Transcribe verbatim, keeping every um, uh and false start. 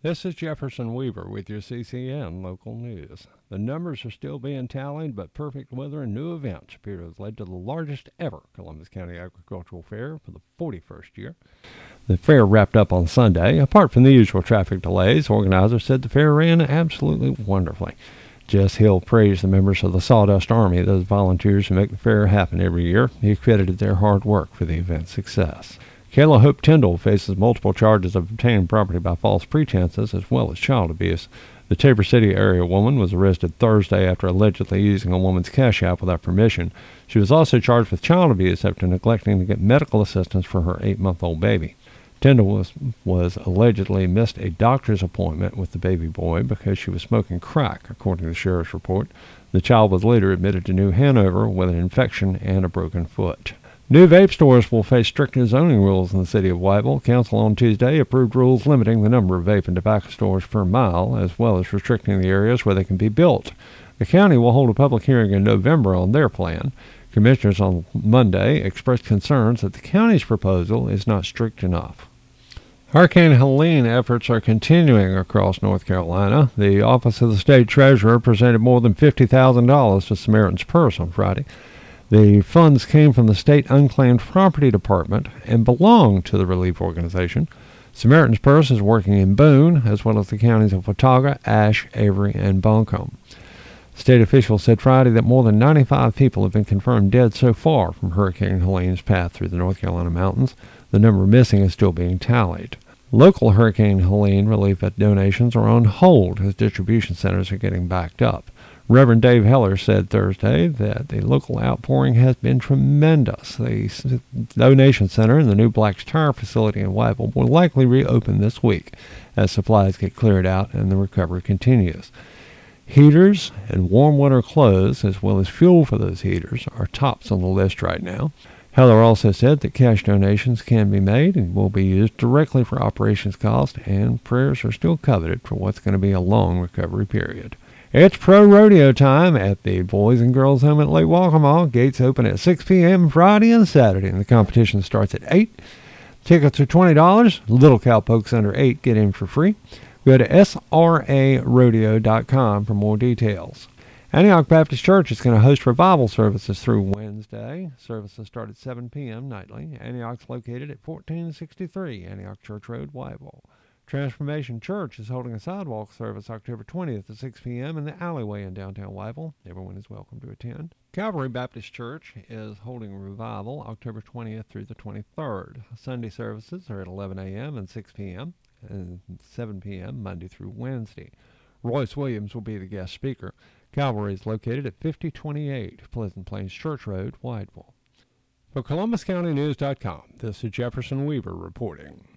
This is Jefferson Weaver with your C C N Local News. The numbers are still being tallied, but perfect weather and new events appear to have led to the largest ever Columbus County Agricultural Fair for the forty-first year. The fair wrapped up on Sunday. Apart from the usual traffic delays, organizers said the fair ran absolutely wonderfully. Jess Hill praised the members of the Sawdust Army, those volunteers who make the fair happen every year. He credited their hard work for the event's success. Kayla Hope Tyndall faces multiple charges of obtaining property by false pretenses as well as child abuse. The Tabor City area woman was arrested Thursday after allegedly using a woman's cash app without permission. She was also charged with child abuse after neglecting to get medical assistance for her eight-month-old baby. Tyndall was, was allegedly missed a doctor's appointment with the baby boy because she was smoking crack, according to the sheriff's report. The child was later admitted to New Hanover with an infection and a broken foot. New vape stores will face stricter zoning rules in the city of Whiteville. Council on Tuesday approved rules limiting the number of vape and tobacco stores per mile, as well as restricting the areas where they can be built. The county will hold a public hearing in November on their plan. Commissioners on Monday expressed concerns that the county's proposal is not strict enough. Hurricane Helene efforts are continuing across North Carolina. The Office of the State Treasurer presented more than fifty thousand dollars to Samaritan's Purse on Friday. The funds came from the State Unclaimed Property Department and belong to the relief organization. Samaritan's Purse is working in Boone, as well as the counties of Watauga, Ashe, Avery, and Buncombe. State officials said Friday that more than ninety-five people have been confirmed dead so far from Hurricane Helene's path through the North Carolina mountains. The number missing is still being tallied. Local Hurricane Helene relief donations are on hold as distribution centers are getting backed up. Reverend Dave Heller said Thursday that the local outpouring has been tremendous. The donation center and the new Black's Tire facility in Whiteville will likely reopen this week as supplies get cleared out and the recovery continues. Heaters and warm winter clothes, as well as fuel for those heaters, are tops on the list right now. Heller also said that cash donations can be made and will be used directly for operations costs, and prayers are still coveted for what's going to be a long recovery period. It's pro rodeo time at the Boys and Girls Home at Lake Waccamaw. Gates open at six p.m. Friday and Saturday, and the competition starts at eight. Tickets are twenty dollars. Little cowpokes under eight get in for free. Go to S R A rodeo dot com for more details. Antioch Baptist Church is going to host revival services through Wednesday. Services start at seven p.m. nightly. Antioch's located at fourteen sixty-three Antioch Church Road, Whiteville. Transformation Church is holding a sidewalk service October twentieth at six p.m. in the alleyway in downtown Whiteville. Everyone is welcome to attend. Calvary Baptist Church is holding a revival October twentieth through the twenty-third. Sunday services are at eleven a.m. and six p.m. and seven p.m. Monday through Wednesday. Royce Williams will be the guest speaker. Calvary is located at fifty twenty-eight Pleasant Plains Church Road, Whiteville. For Columbus County News dot com, this is Jefferson Weaver reporting.